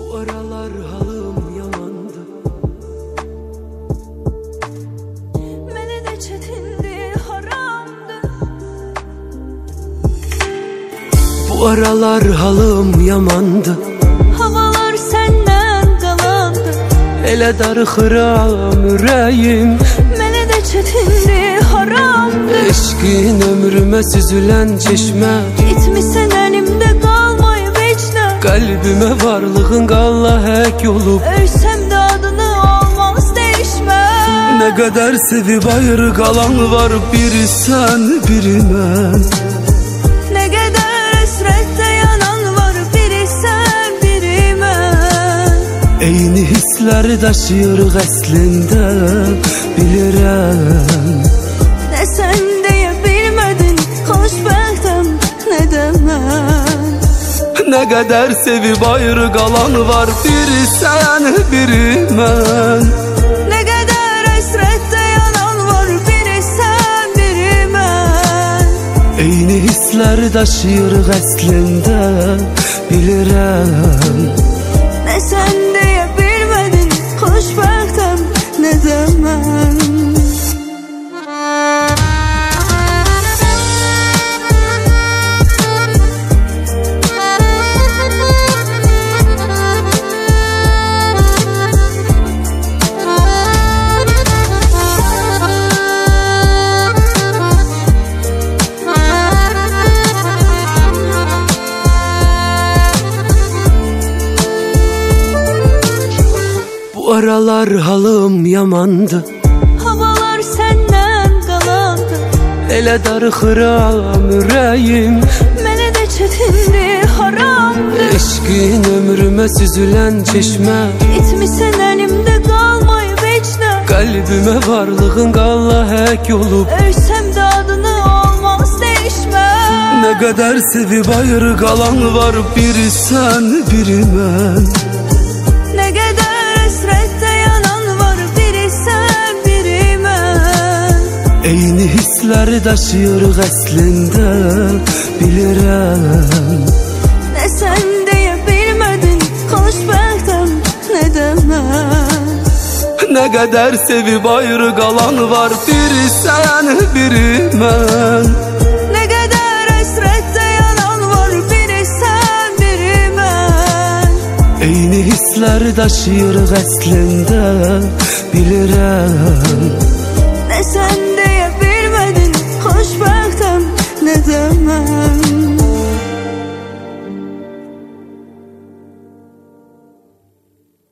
Bu aralar halım yamandı. Mənə də çətindir, haramdı. Bu aralar halım yamandı. Havalar səndən qalandı. Elə darıxıram ürəyim. Mənə də çətindir, haramdı. Eşqin ömrümə süzülən çeşmə. Getmisən əlimdə qalmayıb heç nə. Qəlbimə varlığın qalla hək olub. Ölsəm də adını olmaz dəyişmə. Nə qədər sevib ayrı qalan var, biri sən, biri mən. Nə qədər əsrətdə yanan var, biri sən, biri mən. Eyni hissləri daşıyırıq əslində, bilirəm. Nə sən deyə bilmədin, xoşbəxtəm, nə də mən. Nə qədər sevib ayrı qalan var, biri sən, biri mən. Nə qədər əsrətdə yanan var, biri sən, biri mən. Eyni hissləri daşıyırıq əslində, bilirəm. Nə sən deyə bilmədin, xoşbəxtəm, nə də mən. Bu aralar halım yamandı. Havalar səndən qalandı. Elə darıxıram ürəyim. Mənə də çətindir, haramdı. Eşqin ömrümə süzülən çeşmə. Getmisən əlimdə qalmayıb heç nə. Qəlbimə varlığın qalla hək olub. Ölsəm də adını olmaz dəyişmə. Nə qədər sevib ayrı qalan var, biri sən, biri mən. Nə qədər əsrətdə yanan var, biri sən, biri mən. Eyni hissləri daşıyırıq əslində, bilirəm. Nə sən deyə bilmədin, xoşbəxtəm, nə də mən. Nə qədər sevib ayrı qalan var, biri sən, biri mən. Nə qədər əsrətdə yanan var, biri sən, biri mən. Eyni hissləri daşıyırıq əslində, bilirəm. Nə sən deyə bilmədin, xoşbəxtəm, nə də mən.